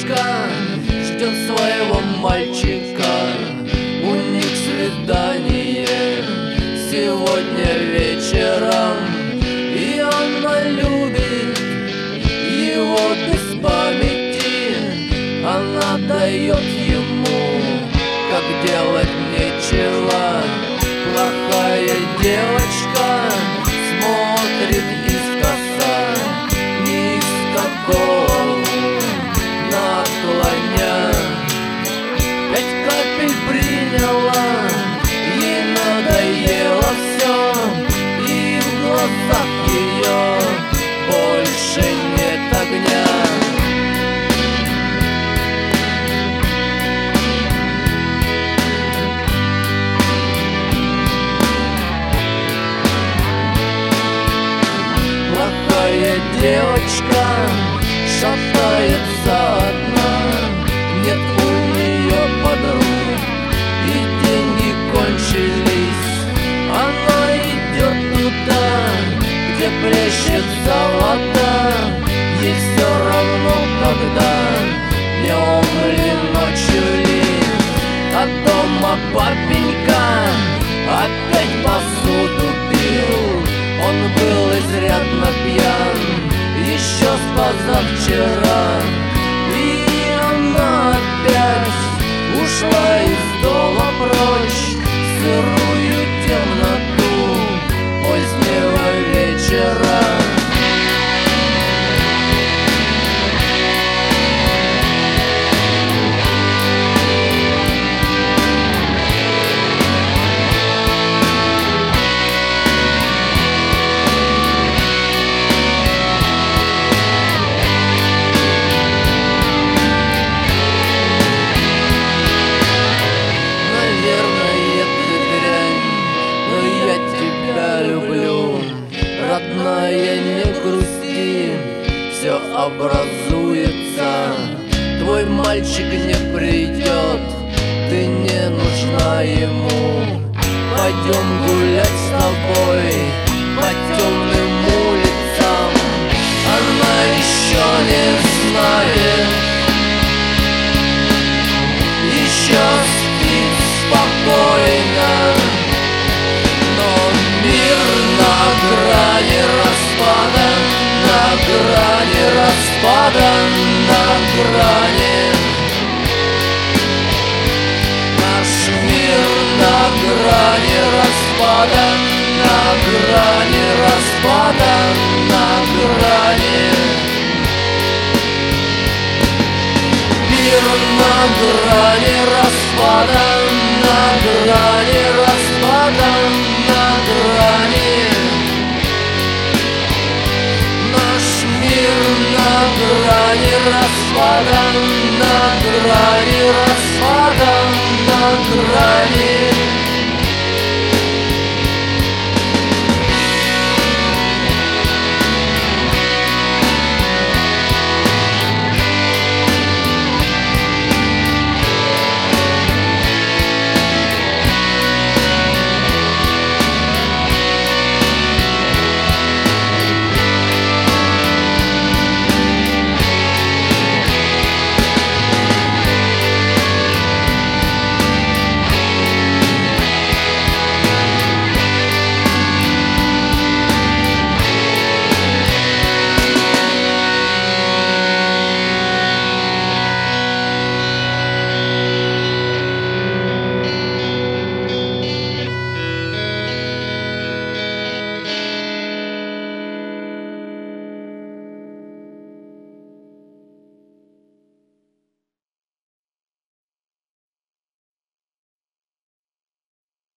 девочка ждет своего мальчика. У них свидание сегодня вечером, и она любит его без памяти. Она дает ему, как делать нечего. Плохая девочка смотрит искоса, ни с какого наклоня. 5 капель приняла, ей надоело все, и в глазах ее больше нет огня. Плохая девочка шатается одна, нет у нее подруг, и деньги кончились. Она идет туда, где плещется вода. Ей все равно, когда днем или ночью ли. А дома папенька опять посуду бил. Он был изрядно пьян еще с позавчера, и она опять ушла из дома прочь в сырую темноту позднего вечера. Родная, не грусти, все образуется. Твой мальчик не придет, ты не нужна ему. Пойдем гулять с тобой по темным улицам. Она еще не знает, еще спит спокойно, но мир на грани распада, на грани распада, на грани. Наш мир на грани распада, на грани распада, на грани. Мир на грани распада, на грани распада, на грани. Наш мир на грани распада, на грани распада, на грани.